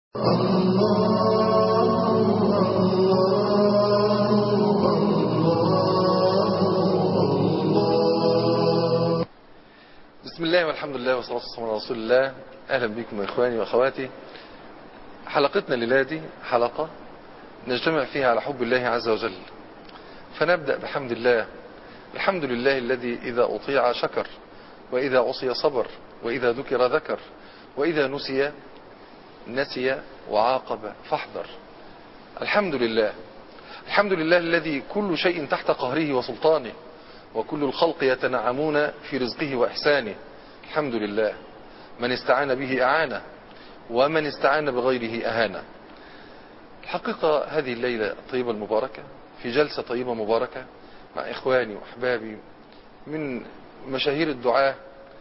بسم الله والحمد لله والصلاة والسلام على رسول الله. أهلا بكم يا إخواني وأخواتي. حلقتنا الليلة دي حلقة نجتمع فيها على حب الله عز وجل، فنبدأ بحمد الله. الحمد لله الذي إذا أطيع شكر، وإذا عصي صبر، وإذا ذكر ذكر، وإذا نسي وعاقب فاحذر. الحمد لله. الحمد لله الذي كل شيء تحت قهره وسلطانه، وكل الخلق يتنعمون في رزقه وإحسانه. الحمد لله. من استعان به أعانه، ومن استعان بغيره أهانه. الحقيقة هذه الليلة الطيبة المباركة في جلسة طيبة مباركة مع إخواني وأحبابي من مشاهير الدعاة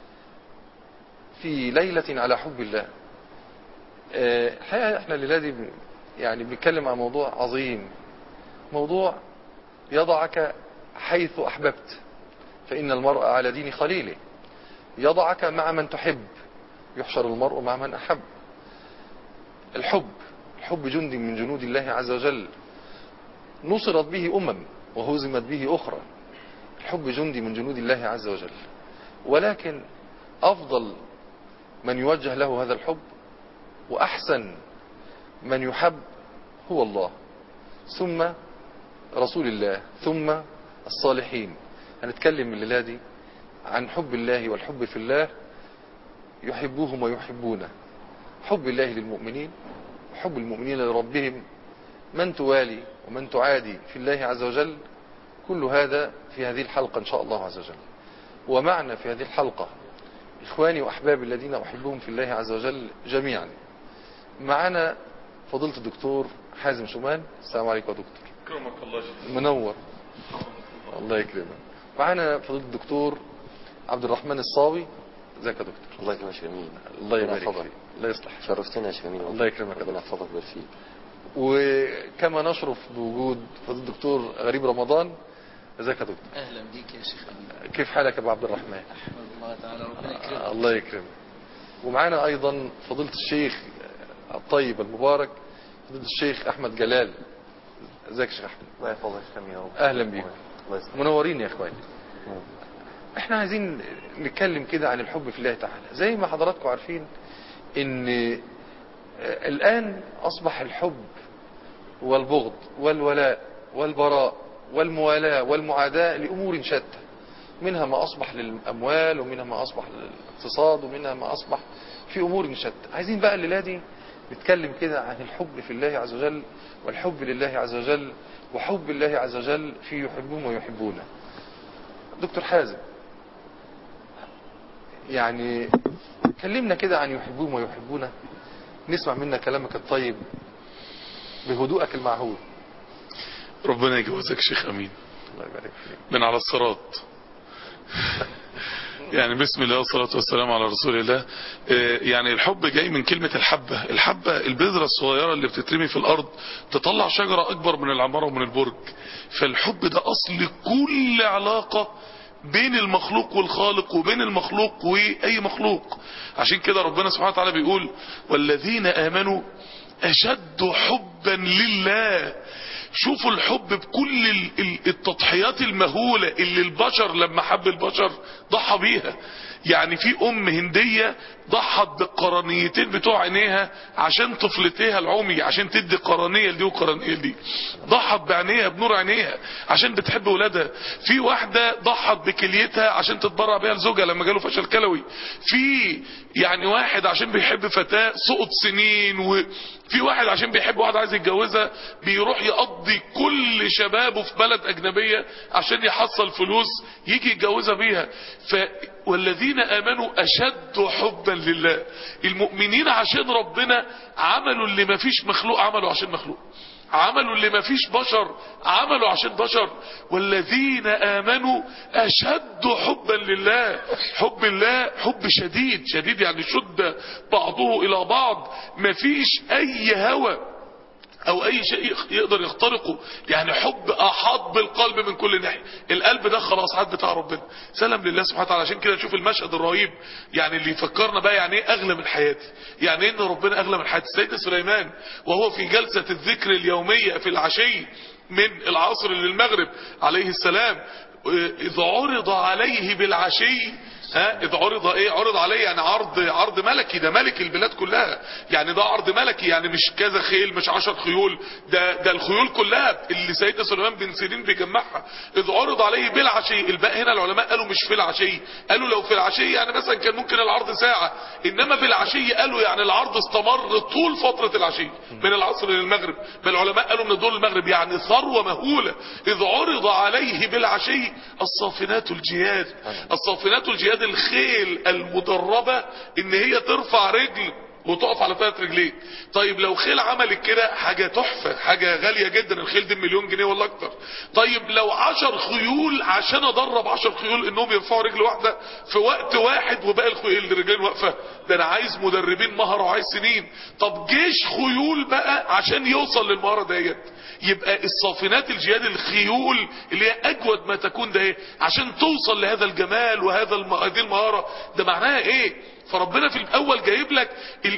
في ليلة على حب الله. الحقيقة احنا الليلة دي يعني بنتكلم عن موضوع عظيم، موضوع يضعك حيث أحببت، فإن المرء على دين خليله. يضعك مع من تحب، يحشر المرء مع من أحب. الحب جند من جنود الله عز وجل، نصرت به وهزمت به أخرى. الحب جند من جنود الله عز وجل، ولكن أفضل من يوجه له هذا الحب وأحسن من يحب هو الله، ثم رسول الله، ثم الصالحين. هنتكلم الليلة دي عن حب الله والحب في الله، يحبوهم ويحبونه. حب الله للمؤمنين، وحب المؤمنين لربهم، من توالي ومن تعادي في الله عز وجل. كل هذا في هذه الحلقة إن شاء الله عز وجل. ومعنا في هذه الحلقة إخواني وأحبابي الذين أحبهم في الله عز وجل جميعا. معنا فضيلة الدكتور حازم شومان. السلام عليكم يا دكتور. كرمك الله. منور. الله يكرمك. معنا فضيلة الدكتور عبد الرحمن الصاوي. ازيك يا دكتور؟ الله يكرمك يا شميل. الله يبارك فيك. الله يصلح. شرفتنا يا شميل. الله يكرمك. ربنا يحفظك بالفيك. وكما نشرف بوجود فضيلة الدكتور غريب رمضان. ازيك يا دكتور؟ اهلا بيك يا شيخ أمين. كيف حالك يا ابو عبد الرحمن؟ احمد الله تعالى، ربنا يكرمك. الله يكرمك. ومعنا ايضا فضيلة الشيخ الطيب المبارك فضيلة الشيخ احمد جلال. ازيك يا شيخ احمد؟ الله يحفظك يا رب. اهلا بيكم. منورين يا اخواني. احنا عايزين نتكلم كده عن الحب في الله تعالى. زي ما حضراتكم عارفين ان الان اصبح الحب والبغض والولاء والبراء والموالاة والمعاداة لأمور شتى، منها ما أصبح للأموال، ومنها ما أصبح للاقتصاد، ومنها ما أصبح في أمور شتى. عايزين بقى الليلة دي نتكلم كده عن الحب في الله عز وجل، والحب لله عز وجل، وحب الله عز وجل في يحبون ويحبونه. دكتور حازم، يعني كلمنا كده عن يحبون ويحبونه، نسمع منا كلامك الطيب بهدوءك المعهود. ربنا يجوزك شيخ أمين. الله يبارك فيك. من على الصراط. يعني بسم الله والصلاة والسلام على رسول الله. يعني الحب جاي من كلمة الحبة البذرة الصغيرة اللي بتترمي في الأرض تطلع شجرة أكبر من العمارة ومن البرج. فالحب ده أصل كل علاقة بين المخلوق والخالق، وبين المخلوق وأي مخلوق. عشان كده ربنا سبحانه وتعالى بيقول والذين آمنوا أشد حبا لله. شوفوا الحب بكل التضحيات المهولة اللي البشر لما حب البشر ضحى بيها. يعني في هندية ضحت بالقرنيتين بتوع عينيها عشان طفلتيها العمي، عشان تدي قرنية دي وقرنية دي. ضحت بعينيها بنور عينيها عشان بتحب ولادها. في واحدة ضحت بكليتها عشان تتبرع بيها لزوجها لما جاله فشل كلوي. في يعني واحد عشان بيحب فتاة سقط سنين، وفي واحد عشان بيحب واحدة عايز يتجوزها بيروح يقضي كل شبابه في بلد أجنبية عشان يحصل فلوس يجي يتجوزها بيها. والذين آمنوا أشد حبا لله. المؤمنين عشان ربنا عملوا اللي ما فيش مخلوق عملوا عشان مخلوق، عملوا اللي ما فيش بشر عملوا عشان بشر. والذين آمنوا أشد حبا لله. حب الله حب شديد، يعني شد بعضه إلى بعض. ما فيش أي هوى او اي شيء يقدر يخترقه. يعني حب احاط بالقلب من كل ناحيه. القلب ده خلاص عاد بتاع ربنا، سلام لله سبحانه وتعالى. عشان كده نشوف المشهد الرهيب يعني اللي يفكرنا بقى يعني ايه اغلى من حياتي، يعني ايه ان ربنا اغلى من حياتي. سيدنا سليمان وهو في جلسه الذكر اليوميه في العشي من العصر للمغرب عليه السلام، اذ عرض عليه بالعشي، اذ عرض ايه؟ عرض عليه يعني عرض ملكي، ده ملك البلاد كلها، يعني ده عرض ملكي، يعني مش كذا خيل، مش 10 خيول، ده الخيول كلها اللي سيدنا سليمان بن سيرين بيجمعها. اذ عرض عليه بالعشي. الباء هنا العلماء قالوا مش في العشي، قالوا لو في العشي يعني مثلا كان ممكن العرض ساعة، انما بالعشي قالوا يعني العرض استمر طول فترة العشي من العصر للمغرب. بل العلماء قالوا من دول المغرب، يعني ثروة مهولة. اذ عرض عليه بالعشي الصافنات الجياد. الصافنات الجياد الخيل المدربة ان هي ترفع رجل وتقف على 3 رجلين. طيب لو خيل عملت كده حاجة تحفة، حاجة غالية جدا، الخيل دي مليون جنيه ولا اكتر. طيب لو 10 خيول عشان ادرب 10 خيول انهم يرفعوا رجل واحدة في وقت واحد وباقي الخيول الرجلين واقفة، ده انا عايز مدربين مهرة وعايز سنين. طب جيش خيول بقى عشان يوصل للمهارة ديت. يبقى الصافنات الجياد الخيول اللي هي اجود ما تكون، ده ايه عشان توصل لهذا الجمال وهذه المهارة، ده معناها ايه؟ فربنا في الاول جايب لك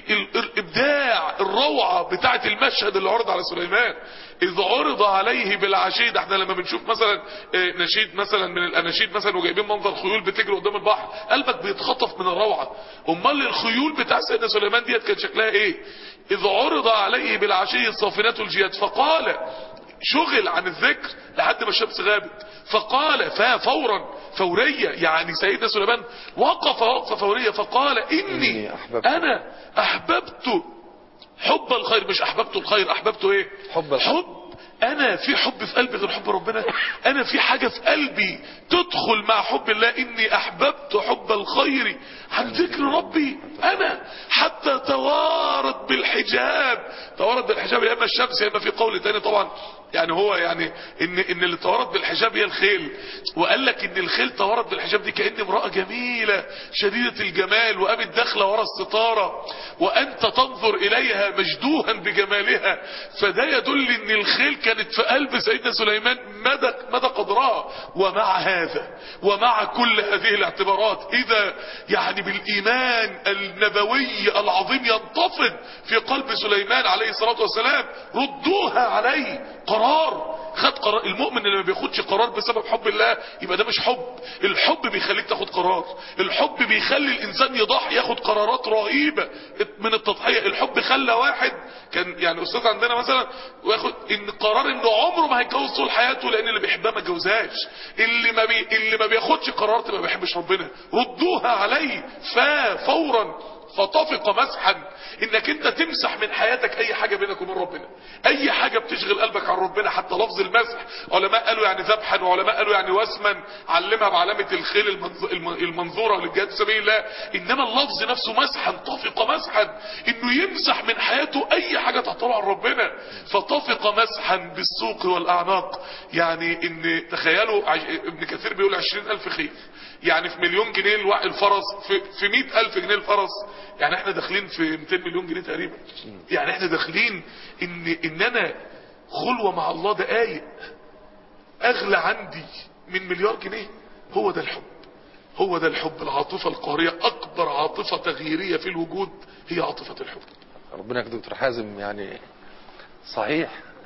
الابداع الروعة بتاعت المشهد اللي عرض على سليمان. اذ عرض عليه بالعشي. ده احنا لما بنشوف مثلا نشيد مثلا من الاناشيد مثلا وجايبين منظر خيول بتجري قدام البحر، قلبك بيتخطف من الروعة. امال الخيول بتاع سيدنا سليمان ديت كان شكلها ايه؟ اذ عرض عليه بالعشي الصافنات الجياد فقال، شغل عن الذكر لحد ما الشمس غابت، فقال فورا فورية، يعني سيدنا سليمان وقف وقفة فورية فقال إني أنا أحببت حب الخير. مش أحببت الخير، أحببت إيه؟ حب. أنا في حب في قلبي غير حب ربنا؟ أنا في حاجة في قلبي تدخل مع حب الله؟ إني أحببت حب الخير عن ذكر ربي. أنا حتى توارد بالحجاب. توارد بالحجاب يا إما الشمس يا إما في قول تاني طبعا يعني هو يعني ان اللي توارد بالحجاب هي الخيل. وقال لك ان الخيل توارد بالحجاب دي كأن امرأة جميلة شديدة الجمال وقامت داخله ورا الستارة وانت تنظر اليها مجدوها بجمالها. فده يدل ان الخيل كانت في قلب سيدنا سليمان مدى قدرها. ومع هذا ومع كل هذه الاعتبارات اذا يعني بالايمان النبوي العظيم ينتفض في قلب سليمان عليه الصلاة والسلام. ردوها عليه. خد قرار. المؤمن اللي ما بياخدش قرار بسبب حب الله يبقى ده مش حب. الحب بيخليك تاخد قرار. الحب بيخلي الانسان يضحي، ياخد قرارات رهيبة من التضحية. الحب خلى واحد كان يعني استاذ عندنا مثلا وياخد ان قرار انه عمره ما هيتجوز طول حياته لان اللي بيحبها ما اتجوزهاش. اللي ما بياخدش قرارات ما بيحبش ربنا. ردوها عليه فورا فطفق مسحا. انك انت تمسح من حياتك اي حاجة بينك وبين ربنا، اي حاجة بتشغل قلبك عن ربنا. حتى لفظ المسح علماء قالوا يعني ذبحا، وعلماء قالوا يعني وسما، علمها بعلامة الخيل المنظورة للجهاد في سبيل الله. انما اللفظ نفسه مسحا، طفق مسحا، انه يمسح من حياته اي حاجة تعطله عن ربنا. فطفق مسحا بالسوق والاعناق. يعني ان تخيلوا ابن كثير بيقول 20,000 خيل، يعني في 1,000,000 جنيه الفرس، في 100,000 جنيه الفرس، يعني احنا داخلين في 200 مليون جنيه تقريبا. يعني احنا داخلين ان انا خلوة مع الله دقايق اغلى عندي من مليار جنيه. هو ده الحب. هو ده الحب. العاطفة القهرية اكبر عاطفة تغييرية في الوجود هي عاطفة الحب. ربنا يا دكتور حازم يعني صحيح.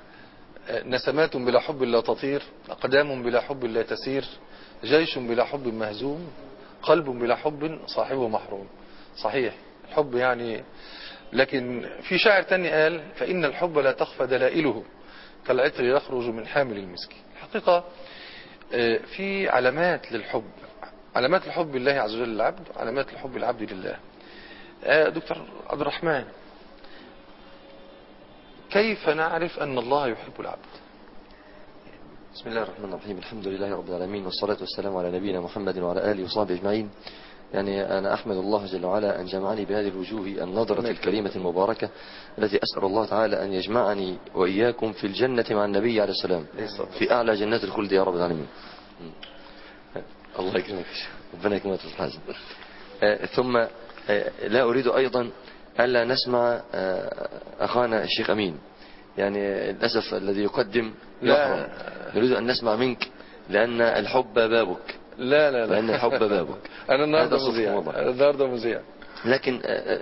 نسمات بلا حب لا تطير، اقدام بلا حب لا تسير، جيش بلا حب مهزوم، قلب بلا حب صاحبه محروم. صحيح الحب يعني. لكن في شاعر تاني قال فإن الحب لا تخفى دلائله كالعطر يخرج من حامل المسك. الحقيقة في علامات للحب، علامات الحب لله عز وجل للعبد، علامات الحب العبد لله. دكتور عبد الرحمن، كيف نعرف أن الله يحب العبد؟ بسم الله الرحمن الرحيم. الحمد لله رب العالمين، والصلاة والسلام على نبينا محمد وعلى آله وصحبه أجمعين. يعني أنا أحمد الله جل وعلا أن جمعني بهذه الوجوه النظرة الكريمة المباركة التي أسأل الله تعالى أن يجمعني وإياكم في الجنة مع النبي عليه السلام في أعلى جنات الخلد يا رب العالمين. الله يكرمك، ربنا يكرمك في الحازم. ثم لا أريد أيضا ألا نسمع أخانا الشيخ أمين يعني للأسف الذي يقدم لا. يحرم. نريد أن نسمع منك لأن الحب بابك. لا لا لا لأن الحب بابك. أنا النهاردة هذا صدق مذيع، والله. أنا النهاردة مذيع. لكن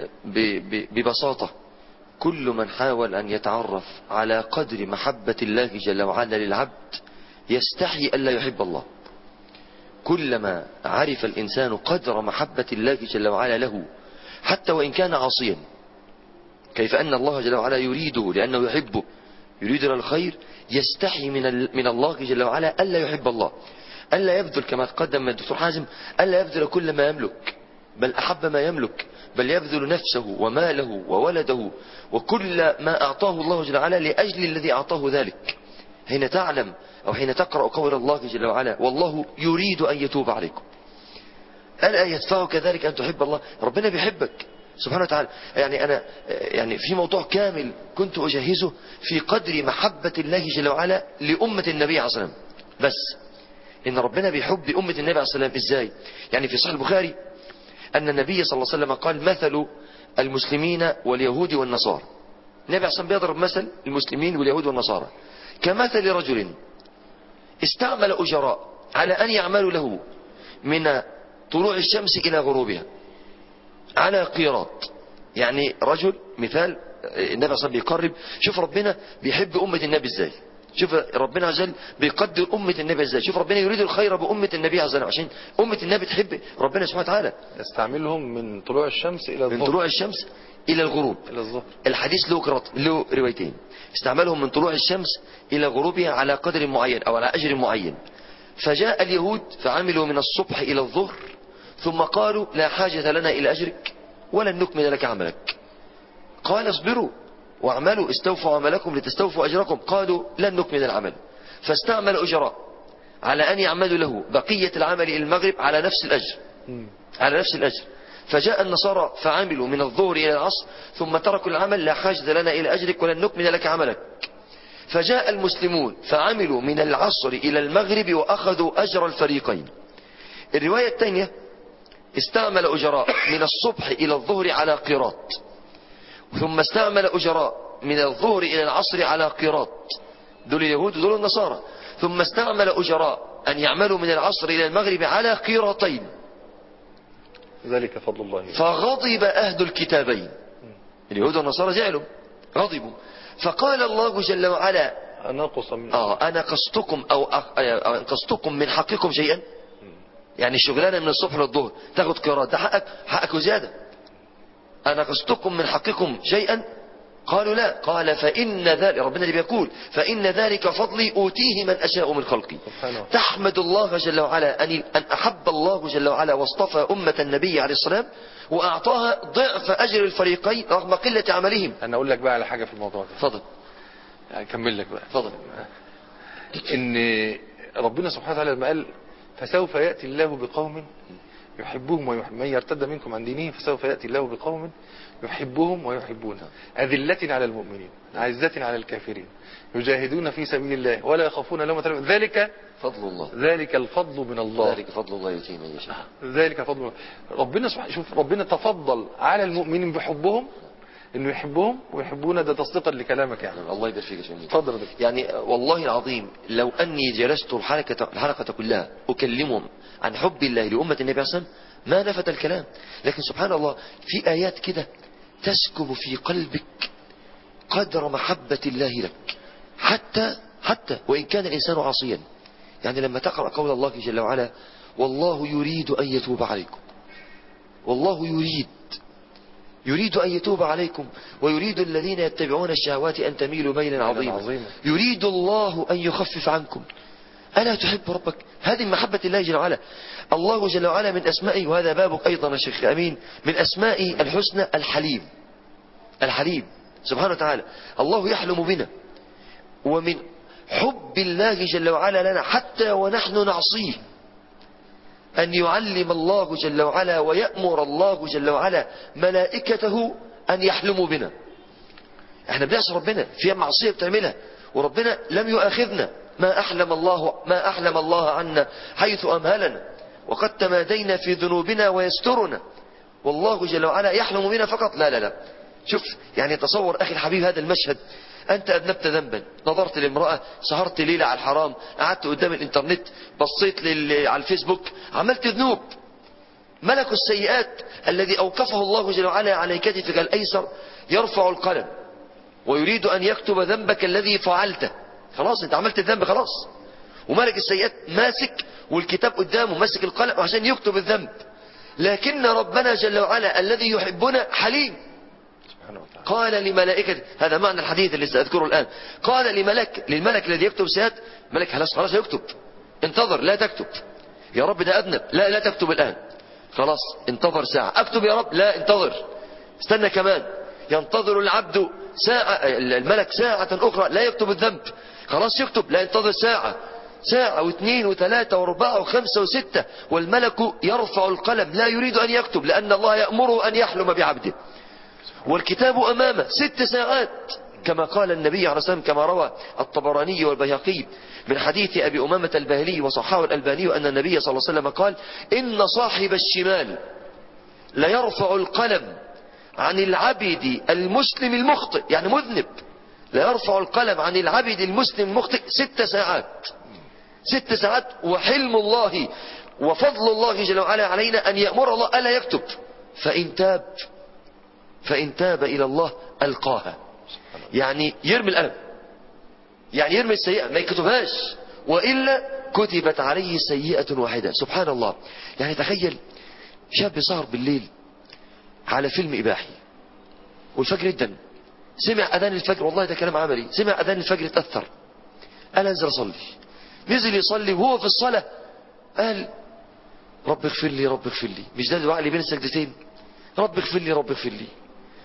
ببساطة كل من حاول أن يتعرف على قدر محبة الله جل وعلا للعبد يستحي ألا يحب الله. كلما عرف الإنسان قدر محبة الله جل وعلا له حتى وإن كان عاصيا، كيف أن الله جل وعلا يريده لأنه يحبه، يريد له الخير، يستحي من الله جل وعلا ألا يحب الله، ألا يبذل كما تقدم الدكتور حازم، ألا يبذل كل ما يملك، بل أحب ما يملك، بل يبذل نفسه وماله وولده وكل ما أعطاه الله جل وعلا لأجل الذي أعطاه ذلك. حين تعلم أو حين تقرأ قول الله جل وعلا والله يريد أن يتوب عليكم، ألا يدفعك ذلك أن تحب الله؟ ربنا بيحبك سبحانه وتعالى. يعني أنا في موضوع كامل كنت أجهزه في قدر محبة الله جل وعلا لأمة النبي عليه الصلاة والسلام، بس إن ربنا بيحب أمة النبي عليه الصلاة والسلام إزاي؟ يعني في صحيح البخاري أن النبي صلى الله عليه وسلم قال مثل المسلمين واليهود والنصارى. النبي عليه الصلاة والسلام بيضرب مثل المسلمين واليهود والنصارى كمثل رجل استعمل أجراء على أن يعملوا له من طلوع الشمس إلى غروبها على قيراط. يعني رجل مثال النبي صلى الله عليه وسلم بيقرب، شوف ربنا بيحب أمة النبي ازاي، شوف ربنا عز وجل بيقدر أمة النبي ازاي، شوف ربنا يريد الخير بأمة النبي عز وجل عشان أمة النبي تحب ربنا سبحانه وتعالى. يستعملهم من طلوع الشمس إلى الظهر، من طلوع الشمس إلى الغروب. إلى الظهر. الحديث له روايتين، استعملهم من طلوع الشمس إلى غروبها على قدر معين أو على أجر معين. فجاء اليهود فعملوا من الصبح إلى الظهر ثم قالوا لا حاجة لنا إلى أجرك ولن نكمل لك عملك. قال اصبروا واعملوا استوفوا عملكم لتستوفوا أجركم، قالوا لن نكمل العمل. فاستعمل أجراء على أن يعملوا له بقية العمل إلى المغرب على نفس الأجر، على نفس الأجر. فجاء النصارى فعملوا من الظهر إلى العصر ثم تركوا العمل لا حاجة لنا إلى أجرك ولن نكمل لك عملك. فجاء المسلمون فعملوا من العصر إلى المغرب وأخذوا أجر الفريقين. الرواية الثانية استعمل أجراء من الصبح إلى الظهر على قيراط، ثم استعمل أجراء من الظهر إلى العصر على قيراط، دول اليهود ودول النصارى. ثم استعمل أجراء أن يعملوا من العصر إلى المغرب على قيراطين. ذلك فضل الله. فغضب أهل الكتابين، اليهود والنصارى زعلوا غضبوا، فقال الله جل وعلا أنقصتكم أنقصتكم من حقكم شيئا. يعني الشغلانة من الصبح للظهر تاخد قيراط، ده حقك وزيادة. أنقصتكم من حقكم شيئا؟ قالوا لا. قال فإن ذلك، ربنا اللي بيقول فإن ذلك فضلي أوتيه من أشاء من خلقي. تحمد الله جل وعلا أن أحب الله جل وعلا واصطفى أمة النبي عليه السلام وأعطاها ضعف أجر الفريقين رغم قلة عملهم. أنا أقول لك بقى على حاجة في الموضوع ده. فضل أكمل لك بقى. فضل. إن ربنا سبحانه وتعالى لما قال فسوف يأتي الله بقوم يحبهم من يرتد منكم عن دينه فسوف يأتي الله بقوم يحبهم ويحبونه أذلة على المؤمنين عزة على الكافرين يجاهدون في سبيل الله ولا يخافون لومة لائم ذلك فضل الله، ذلك الفضل من الله، ذلك فضل الله يؤتيه من يشاء. ذلك فضل الله. ربنا سبحانه شوف ربنا تفضل على المؤمنين بحبهم انه يحبهم ويحبون، ده تصديقا لكلامك يعني. الله يبارك فيك يا شيخ. اتفضل. يعني والله العظيم لو اني جلست الحلقة كلها اكلمهم عن حب الله لأمة النبي عليه الصلاة والسلام ما نفت الكلام. لكن سبحان الله في آيات كده تسكب في قلبك قدر محبة الله لك حتى وإن كان الإنسان عاصيا. يعني لما تقرأ قول الله جل وعلا والله يريد أن يتوب عليكم، والله يريد أن يتوب عليكم ويريد الذين يتبعون الشهوات أن تميلوا ميلا عظيما، يريد الله أن يخفف عنكم. ألا تحب ربك؟ هذه محبة الله جل وعلا. الله جل وعلا من أسمائه، وهذا بابك أيضا يا شيخ أمين، من أسمائه الحسنى الحليم سبحانه وتعالى. الله يحلم بنا، ومن حب الله جل وعلا لنا حتى ونحن نعصيه أن يعلم الله جل وعلا ويأمر الله جل وعلا ملائكته أن يحلموا بنا. احنا بنعصي ربنا في معصية بتعملها وربنا لم يؤاخذنا، ما أحلم الله عنا حيث أمهلنا وقد تمادينا في ذنوبنا ويسترنا. والله جل وعلا يحلم بنا فقط، لا شوف يعني تصور أخي الحبيب هذا المشهد. أنت أذنبت ذنبا، نظرت لامرأة، سهرت ليلة على الحرام، قعدت قدام الإنترنت، بصيت على الفيسبوك، عملت ذنوب. ملك السيئات الذي أوقفه الله جل وعلا على كتفك الأيسر يرفع القلم ويريد أن يكتب ذنبك الذي فعلته. خلاص أنت عملت الذنب خلاص، وملك السيئات ماسك والكتاب قدامه ماسك القلم عشان يكتب الذنب. لكن ربنا جل وعلا الذي يحبنا حليم. قال لملائكة، هذا معنى الحديث اللي سأذكره الآن، قال للملك الذي يكتب سيئات، ملك خلاص يكتب، انتظر لا تكتب يا رب ده أذنب، لا تكتب الآن، خلاص انتظر ساعة، اكتب يا رب، لا انتظر استنى كمان. ينتظر العبد ساعة، الملك ساعة أخرى لا يكتب الذنب، خلاص يكتب، لا ينتظر ساعة واثنين وثلاثة واربعة وخمسة وستة، والملك يرفع القلم لا يريد أن يكتب لأن الله يأمره أن يحلم بعبده، والكتاب أمامه 6 ساعات كما قال النبي عليه الصلاة والسلام، كما روى الطبراني والبيهقي من حديث أبي أمامة الباهلي وصححه الألباني أن النبي صلى الله عليه وسلم قال: إن صاحب الشمال ليرفع القلم عن العبد المسلم المخطئ، يعني مذنب، ليرفع القلم عن العبد المسلم المخطئ 6 ساعات. 6 ساعات، وحلم الله وفضل الله جل وعلا علينا أن يأمر الله ألا يكتب، فإن تاب إلى الله ألقاها، يعني يرمي القلم، يعني يرمي السيئة ما يكتبهاش، وإلا كتبت عليه سيئة واحدة. سبحان الله. يعني تخيل شاب سهر بالليل على فيلم إباحي والفجر جدا، سمع أذان الفجر، والله ده كلام عملي، سمع أذان الفجر اتأثر، قال انزل أصلي، نزل يصلي، وهو في الصلاة قال رب اغفر لي رب اغفر لي، مش ده الدعاء اللي بين السجدتين، رب اغفر لي رب اغفر لي.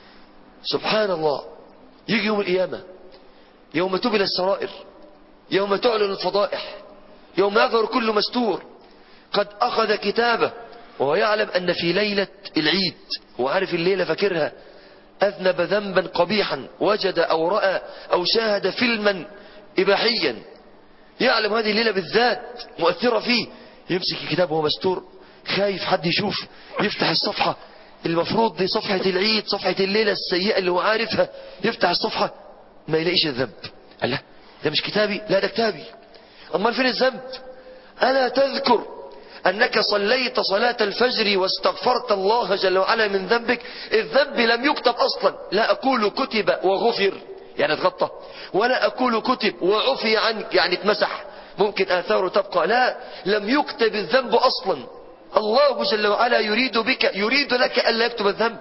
سبحان الله. يجي يوم القيامة، يوم تبلى السرائر، يوم تعلن الفضائح، يوم يظهر كل مستور، قد أخذ كتابه وهو يعلم أن في ليلة العيد، هو عارف الليلة فاكرها، أذنب ذنبا قبيحا، وجد أو رأى أو شاهد فيلما إباحيا، يعلم هذه الليلة بالذات مؤثرة فيه، يمسك الكتاب وهو مستور خايف حد يشوف، يفتح الصفحة المفروض دي صفحة العيد، صفحة الليلة السيئة اللي هو عارفها، يفتح الصفحة ما يلاقيش الذنب. قال لا ده مش كتابي، لا ده كتابي، أمال فين الذنب؟ ألا تذكر أنك صليت صلاة الفجر واستغفرت الله جل وعلا من ذنبك؟ الذنب لم يكتب أصلا، لا أقول كتب وغفر يعني اتغطى، ولا أقول كتب وعفي عنك يعني اتمسح، ممكن آثاره تبقى، لا، لم يكتب الذنب أصلا. الله جل وعلا يريد لك ألا يكتب الذنب.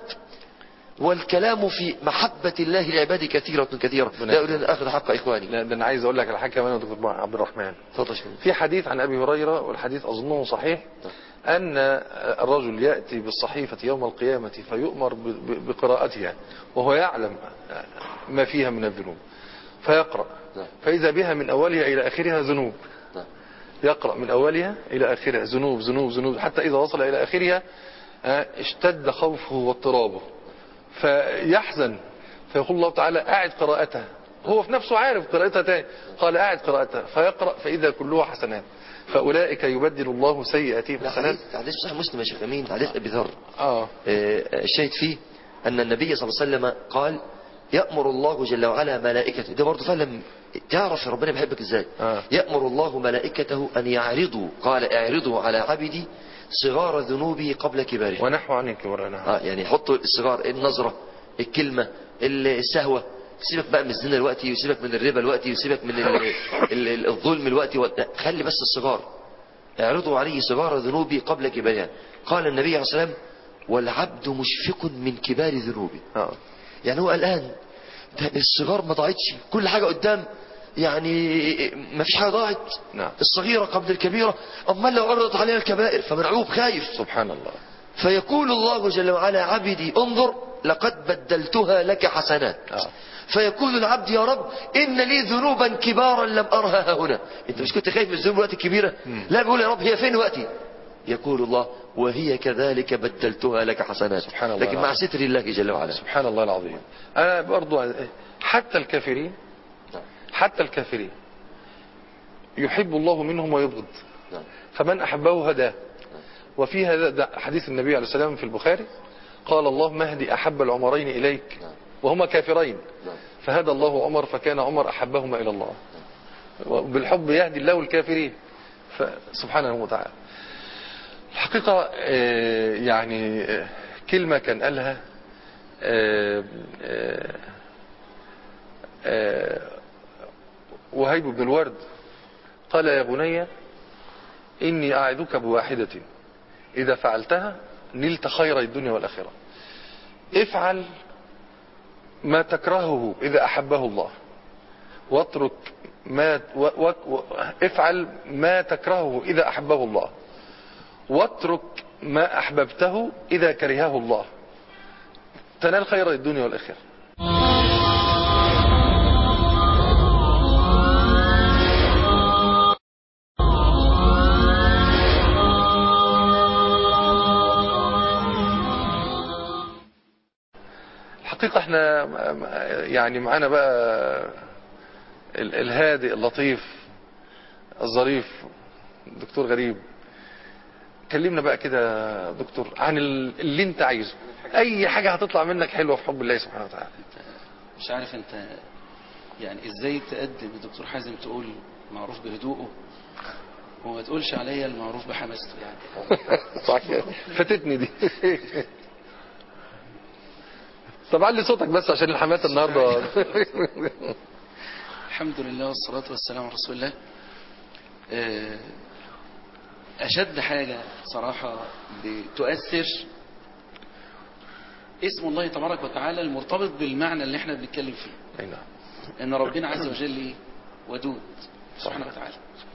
والكلام في محبة الله لعباده كثيرة لا أريد أن أخذ حق إخواني. لا ده أنا عايز أقول لك على حاجة كمان يا دكتور عبد الرحمن. في حديث عن أبي هريرة، والحديث أظنه صحيح، أن الرجل يأتي بالصحيفة يوم القيامة فيؤمر بقراءتها وهو يعلم ما فيها من الذنوب، فيقرأ فإذا بها من أولها إلى آخرها ذنوب، يقرأ من أولها إلى آخرها ذنوب ذنوب ذنوب، حتى إذا وصل إلى آخرها اشتد خوفه واضطرابه فيحزن، فيقول الله تعالى أعد قراءتها، هو في نفسه عارف قراءتها تاني، قال أعد قراءتها، فيقرأ فإذا كلها حسنات، فأولئك يبدل الله سيئاتهم حسنات. حديث صحيح مسلم يا شيخ أمين، حديث أبي ذر الشاهد فيه أن النبي صلى الله عليه وسلم قال يأمر الله جل وعلا ملائكته، ده برضه فعلا تعرف ربنا بيحبك ازاي. يأمر الله ملائكته أن يعرضوا، قال اعرضوا على عبدي صغار ذنوبه قبل كباره، ونحو عن الكبار. يعني حطوا الصغار، النظرة، الكلمة، السهوة، سيبك بقى من الزنا الوقتي، وسيبك من الربا الوقتي، وسيبك من الظلم الوقتي، خلي بس الصغار، اعرضوا عليه صغار ذنوبه قبل كبارها. قال النبي عليه الصلاة والسلام والعبد مشفق من كبار ذنوبه. يعني هو الآن الصغار ما ضاعتش، كل حاجة قدام، يعني ما فيش حاجة ضاعت. الصغيرة قبل الكبيرة، أما لو عرضت عليها الكبائر فمرعوب خايف. سبحان الله. فيقول الله جل وعلا عبدي انظر لقد بدلتها لك حسنات. فيقول العبد يا رب إن لي ذنوبا كبارا لم أرها هنا. أنت مش كنت خايف من الذنوب الوقت الكبيرة؟ لا، بيقول يا رب هي فين وقتي؟ يقول الله وهي كذلك بدلتها لك حسنات. سبحان الله، لكن مع ستر الله جل وعلا. سبحان الله العظيم. أنا برضو حتى الكافرين يحب الله منهم ويبغض، فمن أحبه هداه. وفي هذا حديث النبي عليه السلام في البخاري قال اللهم اهدي أحب العمرين إليك وهما كافرين، فهدى الله عمر فكان عمر أحبهما إلى الله، وبالحب يهدي الله الكافرين سبحانه وتعالى. الحقيقة يعني كلمة كان قالها وهيب بن الورد، قال يا بني إني أعذك بواحدة إذا فعلتها نلت خير الدنيا والآخرة. افعل ما تكرهه إذا أحبه الله، واترك افعل ما تكرهه إذا أحبه الله، واترك ما أحببته إذا كرهه الله، تنال خير الدنيا والآخرة. الحقيقة احنا يعني معانا بقى الهادئ اللطيف الظريف دكتور غريب. كلمنا بقى كده دكتور عن اللي انت عايزه، اي حاجة هتطلع منك حلوة في حب الله سبحانه وتعالى. مش عارف انت يعني ازاي تقدم الدكتور حازم تقول معروف بهدوءه وما تقولش عليا المعروف بحماسته يعني. صح كده، فاتتني دي. طب علي صوتك بس عشان الحماس النهارده. الحمد لله والصلاة والسلام على رسول الله. أشد حاجة صراحة بتؤثر اسم الله تبارك وتعالى المرتبط بالمعنى اللي احنا بنتكلم فيه. اي نعم. ان ربنا عز وجل ودود سبحانه وتعالى.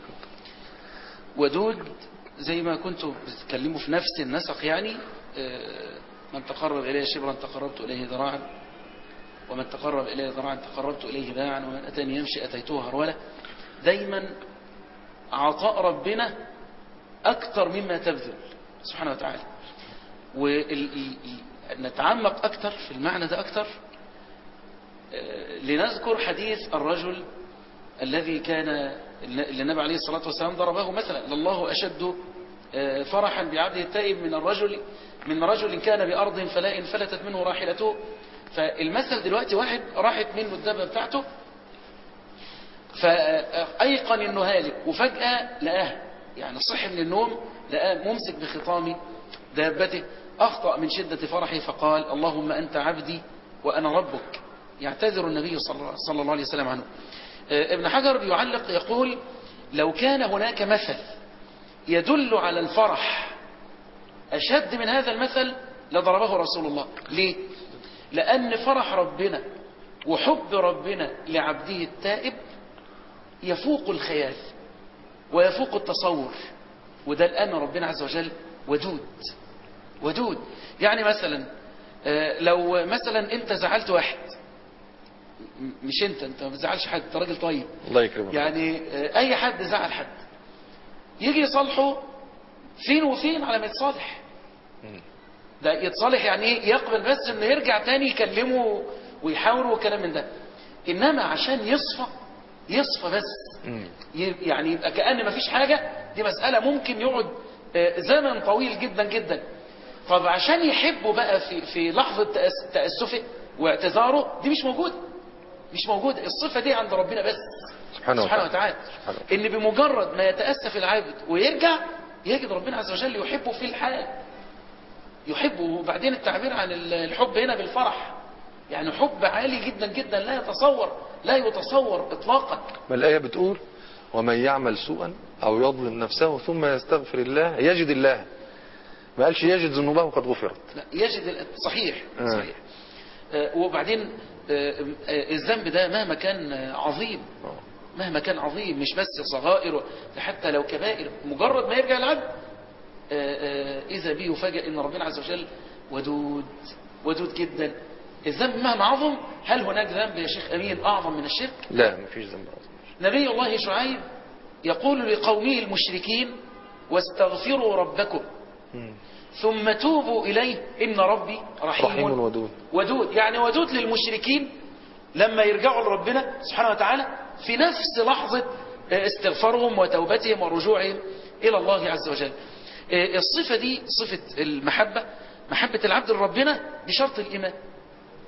ودود زي ما كنتوا بتتكلموا في نفس النسق يعني. من تقرب إليه شبرا تقربت إليه ذراعا، ومن تقرب إليه ذراعا تقربت إليه باعا، ومن أتاني يمشي أتيته هرولا. دايما عطاء ربنا أكثر مما تبذل سبحانه وتعالى. ونتعمق أكثر في المعنى ده أكثر. لنذكر حديث الرجل الذي كان النبي عليه الصلاة والسلام ضربه مثلا: لله أشد فرحا بعبده التائب من رجل كان بأرض فلا انفلتت منه راحلته. فالمثل دلوقتي واحد راحت منه الدابة بتاعته فأيقن انه هالك، وفجأة لقاه يعني صح من النوم لقاه ممسك بخطام دابته، أخطأ من شدة فرحه فقال: اللهم أنت عبدي وأنا ربك. يعتذر النبي صلى الله عليه وسلم عنه. ابن حجر يعلق يقول: لو كان هناك مثل يدل على الفرح أشد من هذا المثل لضربه رسول الله. ليه؟ لأن فرح ربنا وحب ربنا لعبده التائب يفوق الخيال ويفوق التصور. وده لأن ربنا عز وجل ودود. يعني مثلا لو مثلا انت زعلت واحد، مش انت ما بتزعلش حد، انت راجل طيب، الله يكرمك. يعني اي حد زعل حد يجي يصالحه فين وفين على ما يتصالح. ده يتصالح يعني ايه؟ يقبل بس انه يرجع تاني يكلمه ويحاور وكلام من ده. انما عشان يصفى بس يعني يبقى كأن ما فيش حاجة، دي مسألة ممكن يقعد زمن طويل جدا جدا. طب عشان يحبه بقى في لحظة تأسفه واعتذاره، دي مش موجودة الصفة دي عند ربنا بس سبحانه وتعالى. ان بمجرد ما يتأسف العبد ويرجع يجد ربنا عز وجل يحبه في الحال، يحبه. وبعدين التعبير عن الحب هنا بالفرح، يعني حب عالي جدا جدا لا يتصور اطلاقا. ما الآية بتقول: ومن يعمل سوءا او يظلم نفسه ثم يستغفر الله يجد الله. ما قالش يجد ذنوبه قد غفرت، لا يجد. صحيح. وبعدين الذنب ده مهما كان عظيم مش بس صغائر، حتى لو كبائر، مجرد ما يرجع العبد إذا به يفاجئ إن ربنا عز وجل ودود جدا. الذنب مهما عظم، هل هناك ذنب يا شيخ أمين أعظم من الشرك؟ لا، مفيش ذنب أعظم. نبي الله شعيب يقول لقومه المشركين: واستغفروا ربكم ثم توبوا إليه إن ربي رحيم ودود. يعني ودود للمشركين لما يرجعوا لربنا سبحانه وتعالى في نفس لحظة استغفارهم وتوبتهم ورجوعهم إلى الله عز وجل. الصفة دي صفة المحبة، محبة العبد لربنا بشرط الإيمان.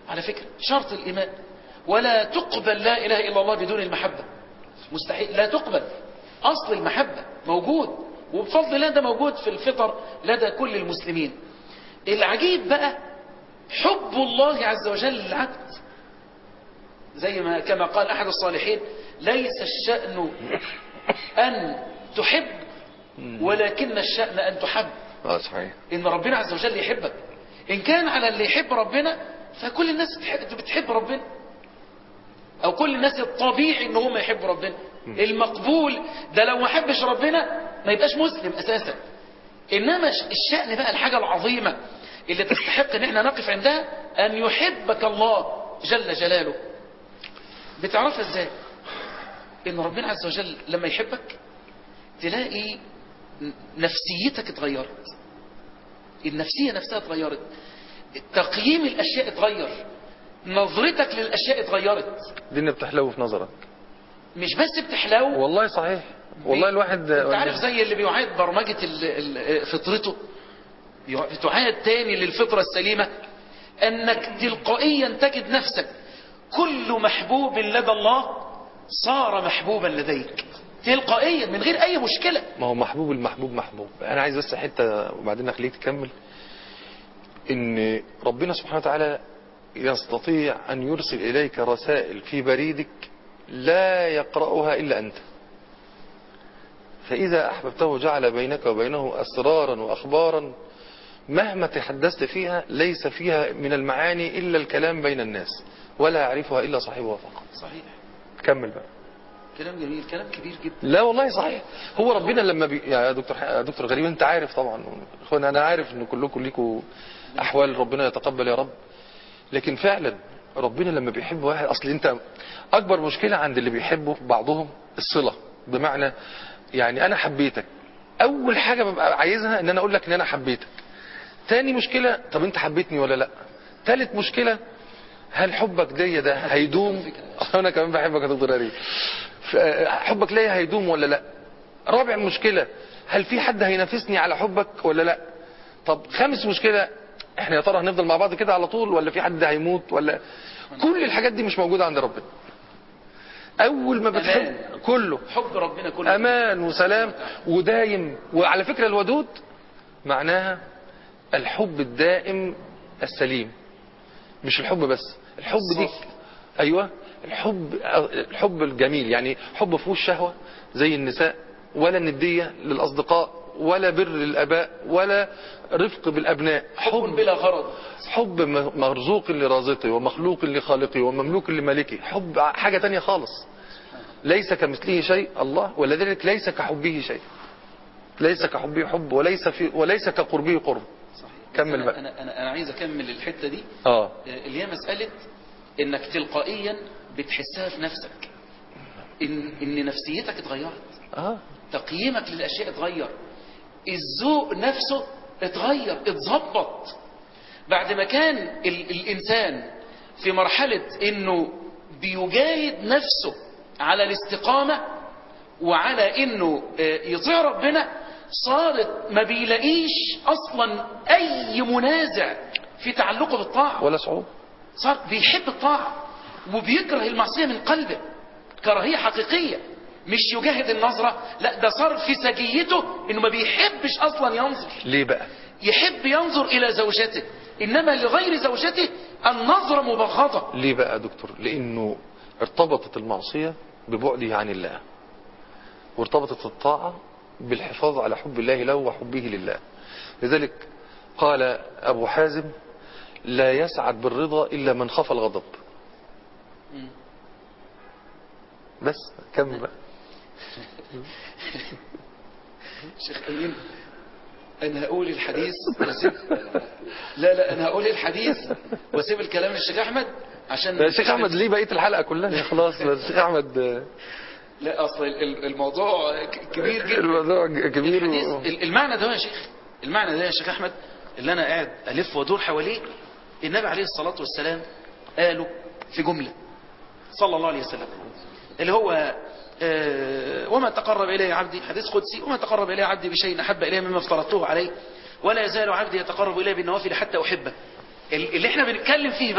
على فكرة شرط الإيمان. ولا تقبل لا إله إلا الله بدون المحبة، مستحيل، لا تقبل. أصل المحبة موجود، وبفضل الله ده موجود في الفطر لدى كل المسلمين. العجيب بقى حب الله عز وجل للعبد، زي ما كما قال أحد الصالحين: ليس الشأن أن تحب ولكن الشأن أن تحب. صحيح. إن ربنا عز وجل يحبك. إن كان على اللي يحب ربنا فكل الناس بتحب ربنا، أو كل الناس الطبيعي إن هم يحبوا ربنا. المقبول ده لو ما حبش ربنا ما يبقاش مسلم أساسا. إنما الشأن بقى الحاجة العظيمة اللي تستحق إن احنا نقف عندها أن يحبك الله جل جلاله. بتعرفها إزاي؟ إن ربنا عز وجل لما يحبك تلاقي نفسيتك اتغيرت، النفسية نفسها اتغيرت، تقييم الأشياء اتغير، نظرتك للأشياء اتغيرت. الدنيا بتحلو في نظرك. مش بس بتحلو، والله صحيح. والله الواحد انت عارف زي اللي بيعاد برمجة فطرته، بتعاد تاني للفطرة السليمة، أنك تلقائيا تجد نفسك كل محبوب لدى الله صار محبوبا لديك تلقائيا من غير أي مشكلة. ما هو محبوب المحبوب محبوب. أنا عايز بس حتة وبعدين أخليك تكمل. إن ربنا سبحانه وتعالى يستطيع أن يرسل إليك رسائل في بريدك لا يقرأها إلا أنت، فإذا أحببته جعل بينك وبينه أسرارا وأخبارا مهما تحدثت فيها ليس فيها من المعاني إلا الكلام بين الناس ولا يعرفها إلا صاحبها فقط. صحيح. كمل بقى. كلام جميل، كلام كبير جدا. لا والله صحيح. هو ربنا لما يا دكتور غريب، انت عارف طبعا اخوانا، انا عارف ان كلكم ليكوا احوال، ربنا يتقبل يا رب. لكن فعلا ربنا لما بيحب واحد، اصل انت اكبر مشكلة عند اللي بيحبوا بعضهم الصلة. بمعنى يعني انا حبيتك، اول حاجة ببقى عايزها ان انا اقول لك ان انا حبيتك. تاني مشكلة، طب انت حبيتني ولا لا؟ تالت مشكلة، هل حبك ليا ده هيدوم؟ انا كمان بحبك يا دكتور غريب. حبك ليا هيدوم ولا لا؟ رابع مشكلة، هل في حد هينافسني على حبك ولا لا؟ طب خامس مشكلة، احنا يا ترى هنفضل مع بعض كده على طول ولا في حد هيموت ولا؟ كل الحاجات دي مش موجودة عند ربنا. اول ما بتحب كله حب ربنا كله امان وسلام ودايم. وعلى فكرة الودود معناها الحب الدائم السليم، مش الحب بس، الحب دي ايوه الحب الجميل، يعني حب فيهوش شهوة زي النساء، ولا ندية للأصدقاء، ولا بر للآباء، ولا رفق بالأبناء. حب بلا غرض، حب مرزوق لرازقه ومخلوق لخالقه ومملوك لمالكه. حب حاجة تانية خالص، ليس كمثله شيء الله، ولذلك ليس كحبه شيء، ليس كحبه حب، وليس كقربه قرب. كمل بقى. أنا عايز أكمل الحتة دي اللي هي مسألة إنك تلقائيا بتحسها في نفسك، إن نفسيتك اتغيرت، تقييمك للأشياء اتغير، الذوق نفسه اتغير، اتظبط. بعد ما كان الإنسان في مرحلة إنه بيجاهد نفسه على الاستقامة وعلى إنه يطيع ربنا، صارت ما بيلاقيش أصلا أي منازع في تعلقه بالطاعة ولا صعوبة، صار بيحب الطاعة وبيكره المعصية من قلبه كراهية حقيقية، مش يجاهد النظرة، لا ده صار في سجيته إنه ما بيحبش أصلا ينظر. ليه بقى؟ يحب ينظر إلى زوجته، إنما لغير زوجته النظرة مبغضة. ليه بقى يا دكتور؟ لأنه ارتبطت المعصية ببعده عن الله، وارتبطت الطاعة بالحفاظ على حب الله له وحبه لله. لذلك قال أبو حازم: لا يسعد بالرضا إلا من خاف الغضب. بس كمل بقى. شيخ أمين، أنا هقول الحديث وسيب لا أنا هقول الحديث وسيب الكلام للشيخ أحمد، عشان الشيخ أحمد ليه بقية الحلقة كلها خلاص. بس الشيخ أحمد لا، أصل الموضوع كبير جدا، الموضوع كبير المعنى ده يا شيخ، المعنى ده يا شيخ أحمد اللي أنا قاعد ألف وادور حواليه، النبي عليه الصلاة والسلام قالوا في جملة صلى الله عليه وسلم، اللي هو وما تقرب إلي عبدي، حديث قدسي، وما تقرب إلي عبدي بشيء أحب إليه مما افترضته عليه ولا يزال عبدي يتقرب إلي بالنوافل حتى أحبه. اللي احنا بنتكلم فيه بقى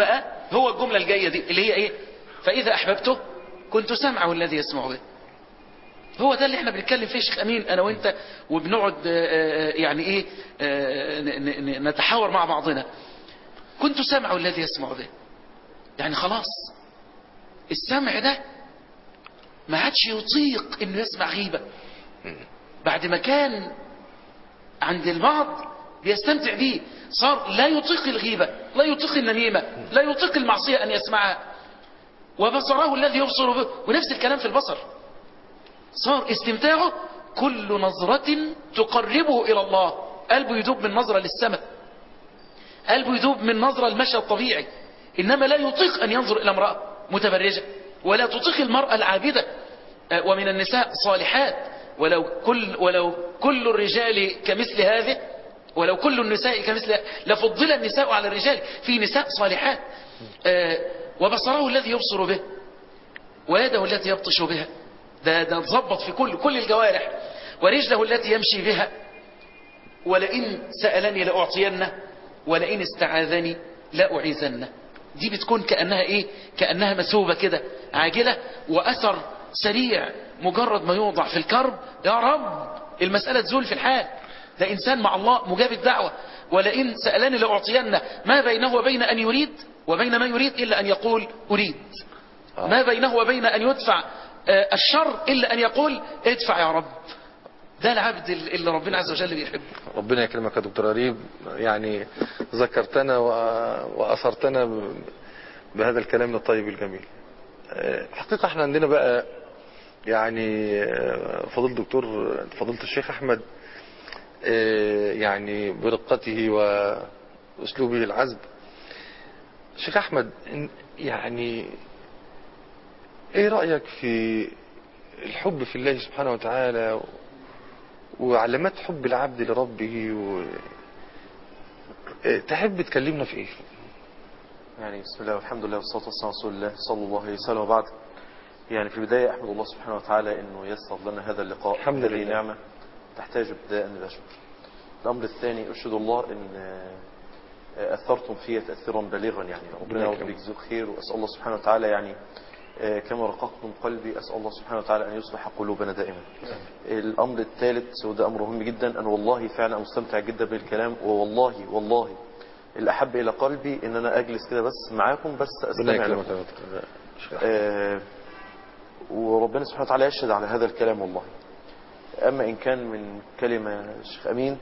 هو الجملة الجاية دي اللي هي ايه؟ فإذا أحببته كنت سمعه الذي يسمع به. هو ده اللي احنا بنتكلم فيه شيخ أمين أنا وانت، وبنقعد يعني ايه نتحاور مع بعضنا. كنت سمعه الذي يسمع به، يعني خلاص السمع ده ما عادش يطيق انه يسمع غيبة، بعد ما كان عند البعض بيستمتع بيه، صار لا يطيق الغيبة، لا يطيق النميمة، لا يطيق المعصية أن يسمعها. وبصره الذي يبصر به، ونفس الكلام في البصر، صار استمتاعه كل نظرة تقربه إلى الله. قلبه يدوب من نظرة للسماء، قلبه يدوب من نظرة المشي الطبيعي، إنما لا يطيق أن ينظر إلى امرأة متبرجة، ولا تطيق المرأة العابدة. ومن النساء صالحات، ولو كل الرجال كمثل هذه، ولو كل النساء كمثل لفضل النساء على الرجال، في نساء صالحات. وبصره الذي يبصر به، ويده التي يبطش بها، ده تظبط في كل الجوارح. ورجله التي يمشي بها، ولئن سألني لأعطينه، ولئن استعاذني لأعيذنه. دي بتكون كأنها ايه؟ كأنها مثوبة كده عاجلة، وأثر سريع مجرد ما يوضع في الكرب، يا رب المسألة تزول في الحال. ده إنسان مع الله مجاب الدعوة. ولئن سألني لأعطينه، ما بينه وبين أن يريد وبين ما يريد إلا أن يقول أريد. ما بينه وبين أن يدفع الشر إلا أن يقول ادفع يا رب. ده العبد اللي ربنا عز وجل بيحبه. ربنا يكرمك يا دكتور قريب، يعني ذكرتنا وأثرتنا بهذا الكلام الطيب الجميل. الحقيقة احنا عندنا بقى يعني فضيلة الشيخ أحمد، يعني برقته وأسلوبه العذب. الشيخ أحمد، يعني ايه رأيك في الحب في الله سبحانه وتعالى وعلامات حب العبد لربه تحب تكلمنا في ايه؟ يعني بسم الله والحمد لله والصلاة والسلام على رسول الله صلى الله عليه وسلم. وبعد، يعني في البداية أحمد الله سبحانه وتعالى أنه يسر لنا هذا اللقاء. الحمد لله. هذه نعمة تحتاج ابتداء إلى شكر. الأمر الثاني، أشهد الله أن أثرتم فيه تأثيرا بليغا، يعني ربنا يجزيك خير. وأسأل الله سبحانه وتعالى يعني كما رققتم قلبي، أسأل الله سبحانه وتعالى أن يصلح قلوبنا دائما. الأمر الثالث، وده أمر مهم جدا، أنا والله فعلا مستمتع جدا بالكلام، والله الأحب إلى قلبي إن أنا أجلس كده بس معاكم، بس أستمع لكم. وربنا سبحانه وتعالى يشهد على هذا الكلام والله. أما إن كان من كلمة شيخ أمين،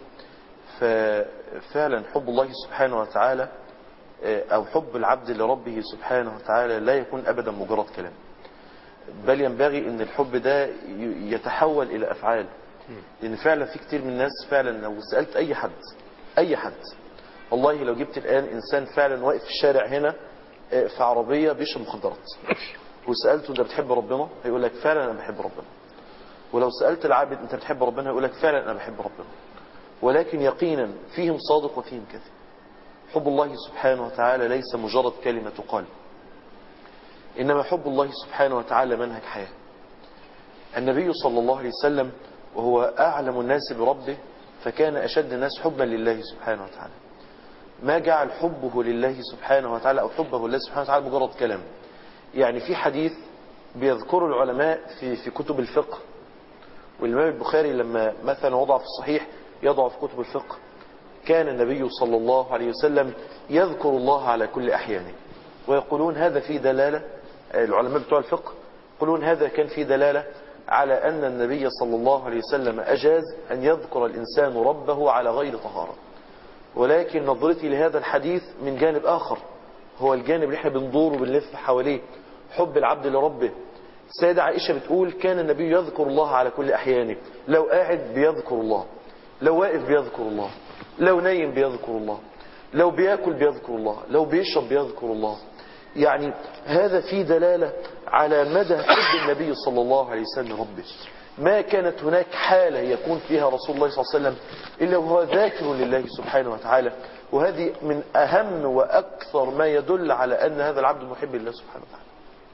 ففعلا حب الله سبحانه وتعالى أو حب العبد لربه سبحانه وتعالى لا يكون أبدا مجرد كلام، بل ينبغي أن الحب ده يتحول إلى أفعال. لأن فعلا في كتير من الناس، فعلا لو سألت أي حد والله، لو جبت الآن إنسان فعلا واقف في الشارع هنا في عربية بيشرب مخدرات، وسألته أنت بتحب ربنا، هيقول لك فعلا أنا بحب ربنا. ولو سألت العابد أنت بتحب ربنا، هيقول لك فعلا أنا بحب ربنا. ولكن يقينا فيهم صادق وفيهم كذب. حب الله سبحانه وتعالى ليس مجرد كلمة تقال، إنما حب الله سبحانه وتعالى منهج حياة. النبي صلى الله عليه وسلم وهو أعلم الناس بربه، فكان أشد الناس حبا لله سبحانه وتعالى. ما جعل حبه لله سبحانه وتعالى أو حبه لله سبحانه وتعالى مجرد كلام. يعني في حديث بيذكره العلماء في كتب الفقه، والإمام البخاري لما مثلا وضع في الصحيح يضع في كتب الفقه، كان النبي صلى الله عليه وسلم يذكر الله على كل أحيانه. ويقولون هذا فيه دلالة، العلماء بتوع الفقه يقولون هذا كان فيه دلالة على أن النبي صلى الله عليه وسلم أجاز أن يذكر الإنسان ربه على غير طهارة. ولكن نظرتي لهذا الحديث من جانب آخر، هو الجانب اللي احنا بندور وبنلف حواليه، حب العبد لربه. سيدة عائشة بتقول كان النبي يذكر الله على كل أحيانه، لو قاعد بيذكر الله، لو واقف بيذكر الله، لو نايم بيذكر الله، لو بيأكل بيذكر الله، لو بيشرب بيذكر الله. يعني هذا فيه دلالة على مدى حب النبي صلى الله عليه وسلم ربه. ما كانت هناك حالة يكون فيها رسول الله صلى الله عليه وسلم إلا وهو ذاكر لله سبحانه وتعالى. وهذه من أهم وأكثر ما يدل على أن هذا العبد محب لله سبحانه وتعالى.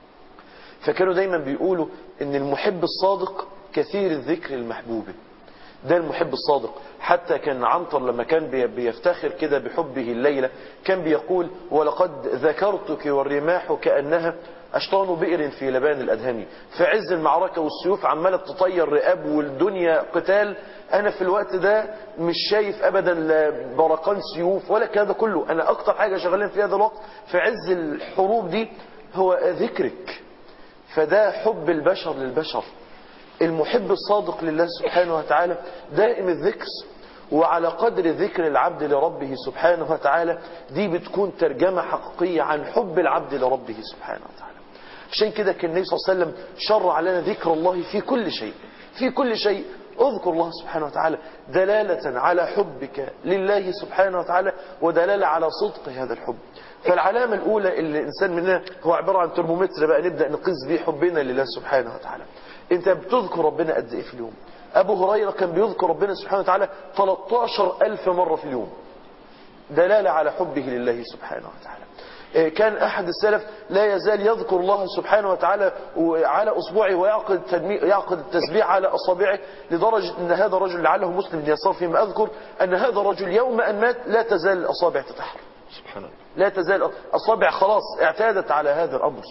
فكانوا دايما بيقولوا إن المحب الصادق كثير الذكر المحبوب. ده المحب الصادق. حتى كان عنتر لما كان بيفتخر كده بحبه الليلة كان بيقول: ولقد ذكرتك والرماح كأنها أشطان بئر في لبان الأدهم. في عز المعركة والسيوف عمالة تطير رقاب والدنيا قتال، أنا في الوقت ده مش شايف أبدا لا برقان سيوف ولا كذا كله. أنا أكتر حاجة شغالين في هذا الوقت في عز الحروب دي هو ذكرك. فده حب البشر للبشر. المحب الصادق لله سبحانه وتعالى دائم الذكر، وعلى قدر ذكر العبد لربه سبحانه وتعالى دي بتكون ترجمة حقيقية عن حب العبد لربه سبحانه وتعالى. عشان كده كان النبي صلى الله عليه وسلم شرع لنا ذكر الله في كل شيء. في كل شيء اذكر الله سبحانه وتعالى، دلالة على حبك لله سبحانه وتعالى ودلالة على صدق هذا الحب. فالعلامة الأولى اللي الإنسان منها هو عبارة عن ترمومتر بقى نبدأ نقيس به حبنا لله سبحانه وتعالى. أنت بتذكر ربنا قد إيه في اليوم؟ أبو هريرة كان بيذكر ربنا سبحانه وتعالى 13,000 مرة في اليوم، دلالة على حبه لله سبحانه وتعالى. كان أحد السلف لا يزال يذكر الله سبحانه وتعالى على أصبعه ويعقد التسبيح على أصابعه، لدرجة أن هذا الرجل لعله مسلم بن يسار فيما أذكر أن هذا الرجل يوم أن مات لا تزال الأصابع تتحرك، سبحان الله، لا تزال أصابع خلاص اعتادت على هذا الأمر.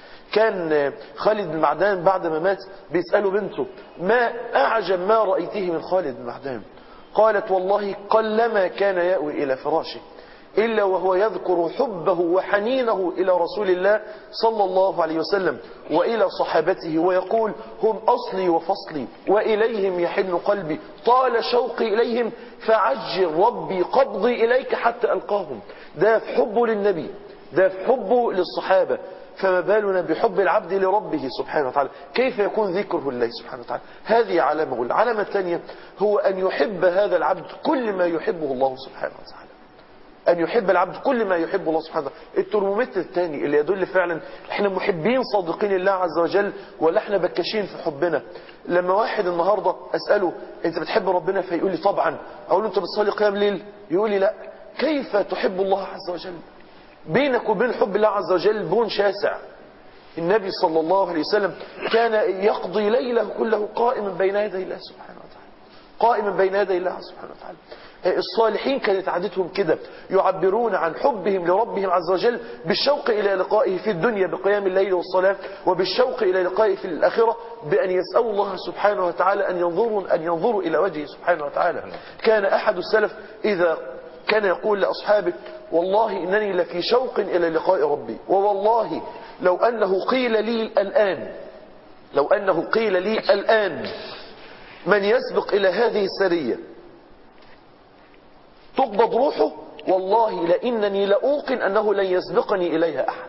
كان خالد بن معدان بعد ما مات بيسأله بنته: ما أعجب ما رأيته من خالد بن معدان؟ قالت: والله قلما كان يأوي إلى فراشه إلا وهو يذكر حبه وحنينه إلى رسول الله صلى الله عليه وسلم وإلى صحابته، ويقول: هم أصلي وفصلي وإليهم يحن قلبي، طال شوقي إليهم فعجل ربي قبضي إليك حتى ألقاهم. ده في حبه للنبي، ده في حبه للصحابة، فما بالنا بحب العبد لربه سبحانه وتعالى؟ كيف يكون ذكره لله سبحانه وتعالى؟ هذه علامة. والعلامة الثانية هو أن يحب هذا العبد كل ما يحبه الله سبحانه وتعالى، أن يحب العبد كل ما يحب الله سبحانه وتعالى. الترمومتر الثاني اللي يدل فعلا احنا محبين صادقين لله عز وجل ولا احنا بكاشين في حبنا. لما واحد النهاردة أسأله: أنت بتحب ربنا؟ فيقول لي: طبعا. أقول له: أنت بتصلي قيام ليل؟ يقول لي: لا. كيف تحب الله عز وجل؟ بينك وبين حب الله عز وجل بون شاسع. النبي صلى الله عليه وسلم كان يقضي ليله كله قائما بين يدي الله سبحانه وتعالى، قائما بين يدي الله سبحانه وتعالى. الصالحين كانت عادتهم كده، يعبرون عن حبهم لربهم عز وجل بالشوق إلى لقائه في الدنيا بقيام الليل والصلاة، وبالشوق إلى لقائه في الآخرة بأن يسألوا الله سبحانه وتعالى أن ينظروا إلى وجهه سبحانه وتعالى. كان أحد السلف إذا كان يقول لأصحابه: والله إنني لفي شوق إلى لقاء ربي، ووالله لو أنه قيل لي الآن من يسبق إلى هذه السرية تقبض روحه، والله لإنني لأوقن أنه لن يسبقني إليها أحد.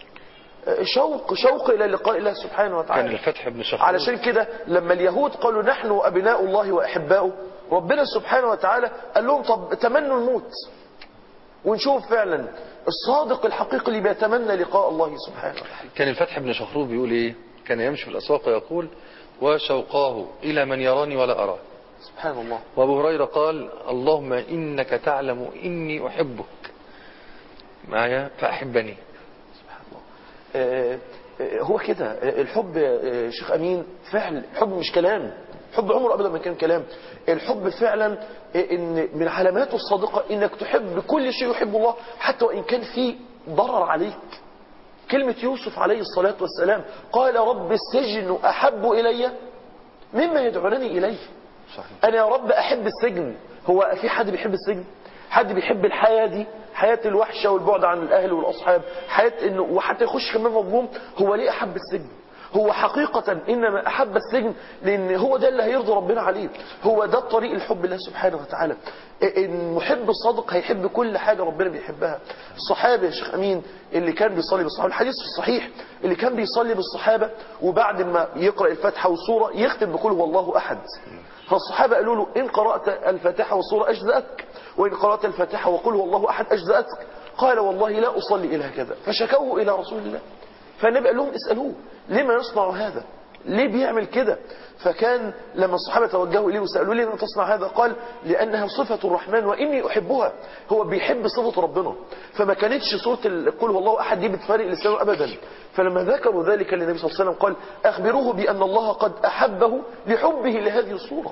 شوق إلى لقاء الله سبحانه وتعالى. كان الفتح بن شخص. علشان كده لما اليهود قالوا: نحن أبناء الله وأحباؤه، ربنا سبحانه وتعالى قال لهم: طب تمنوا الموت ونشوف فعلا الصادق الحقيقي اللي بيتمنى لقاء الله سبحانه وتعالى. كان الفتح بن شخروب بيقول ايه؟ كان يمشي في الأسواق ويقول: وشوقاه إلى من يراني ولا أراه. سبحان الله. وابو هريرة قال: اللهم إنك تعلم إني أحبك معايا فأحبني. سبحان الله. هو كده الحب شيخ أمين، فعل الحب مش كلام. حب عمره أبدا ما كان كلام. الحب فعلا إن من علاماته الصادقة إنك تحب كل شيء يحب الله حتى وإن كان فيه ضرر عليك. كلمة يوسف عليه الصلاة والسلام قال: رب السجن أحب إلي مما يدعونني إليه. صحيح. أنا يا رب أحب السجن. هو في حد بيحب السجن؟ حد بيحب الحياة دي، حياة الوحشة والبعد عن الأهل والأصحاب، حياة إنه وحتى يخش كمان مظلوم؟ هو ليه أحب السجن؟ هو حقيقة إنما أحب السجن لأن هو ده اللي هيرضي ربنا عليه. هو ده الطريق الحب الله سبحانه وتعالى. المحب الصادق هيحب كل حاجة ربنا بيحبها. الصحابة يا شيخ أمين اللي كان بيصلي بالصحابة، الحديث في الصحيح، اللي كان بيصلي بالصحابة وبعد ما يقرأ الفاتحة والسورة يختم بقول هو الله أحد. فالصحابة قالوا له: إن قرأت الفاتحة والسورة أجزأتك، وإن قرأت الفاتحة وقل هو الله أحد أجزأتك. قال: والله لا أصلي إلى هكذا. فشكوه إلى رسول الله، فالنبي قال لهم: اسألوه لما يصنع هذا، ليه بيعمل كده؟ فكان لما الصحابة توجهوا إليه وسألوا: ليه تصنع هذا؟ قال: لأنها صفة الرحمن وإني أحبها. هو بيحب صفة ربنا، فما كانتش سورة قل هو الله أحد دي بتفارق لسانه أبدا. فلما ذكروا ذلك للنبي صلى الله عليه وسلم قال: أخبروه بأن الله قد أحبه لحبه لهذه الصورة.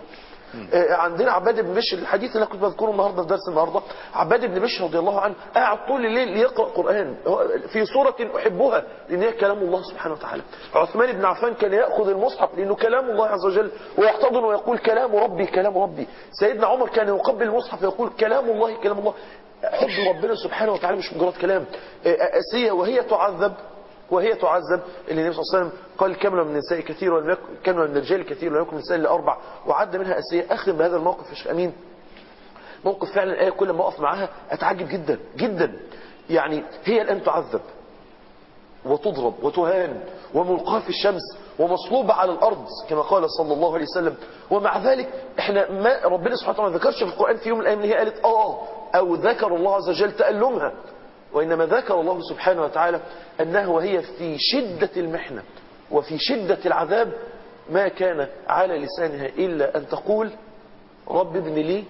عندنا عباد بن بشر، الحديث اللي أنا كنت بذكره النهارده في درس النهارده، عباد بن بشر رضي الله عنه قاعد طول الليل ليقرأ قرآن في سورة أحبها لأن هي كلام الله سبحانه وتعالى. عثمان بن عفان كان يأخذ المصحف لأنه كلام الله عز وجل ويحتضن ويقول كلام ربي كلام ربي. سيدنا عمر كان يقبل المصحف ويقول كلام الله كلام الله. حب ربنا سبحانه وتعالى مش مجرد كلام. آسيا وهي تعذب النبي صلى الله عليه وسلم قال كمل من النساء كثير ولم يكن كمل من الرجال كثير ولم يكن من النساء الا 4 وعد منها آسيا. اختم بهذا الموقف يا شيخ امين، موقف فعلا الآية كل ما اقف معاها اتعجب جدا جدا. يعني هي الان تعذب وتضرب وتهان وملقاة في الشمس ومصلوبة على الأرض كما قال صلى الله عليه وسلم، ومع ذلك احنا ما ربنا سبحانه وتعالى ما ذكرش في القرآن في يوم من الأيام اللي هي قالت أو ذكر الله عز وجل تألمها، وإنما ذكر الله سبحانه وتعالى أنها وهي في شدة المحنة وفي شدة العذاب ما كان على لسانها إلا أن تقول رب ابن لي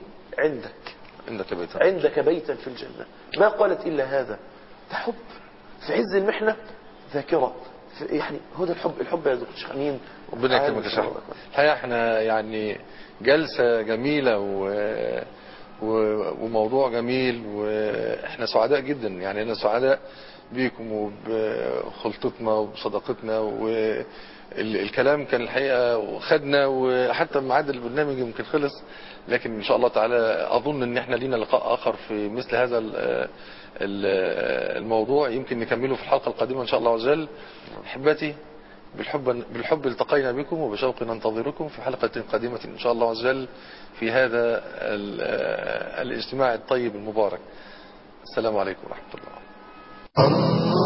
عندك بيتا في الجنة. ما قالت إلا هذا. ده حب في عز المحنة، ذاكرة يعني هو ده الحب يا دكتور شيخ امين. ربنا يكرمك يا شيخ. الحقيقه احنا يعني جلسه جميله وموضوع جميل، واحنا سعداء جدا. يعني انا سعداء بيكم وبخلطتنا وبصداقتنا، والكلام كان الحقيقه وخدنا، وحتى ميعاد البرنامج يمكن خلص، لكن ان شاء الله تعالى اظن ان احنا لينا لقاء اخر في مثل هذا الموضوع يمكن نكمله في الحلقة القادمة إن شاء الله عز وجل. أحبتي بالحب التقينا بكم، وبشوق ننتظركم في حلقة قادمة إن شاء الله عز وجل في هذا الاجتماع الطيب المبارك. السلام عليكم ورحمة الله.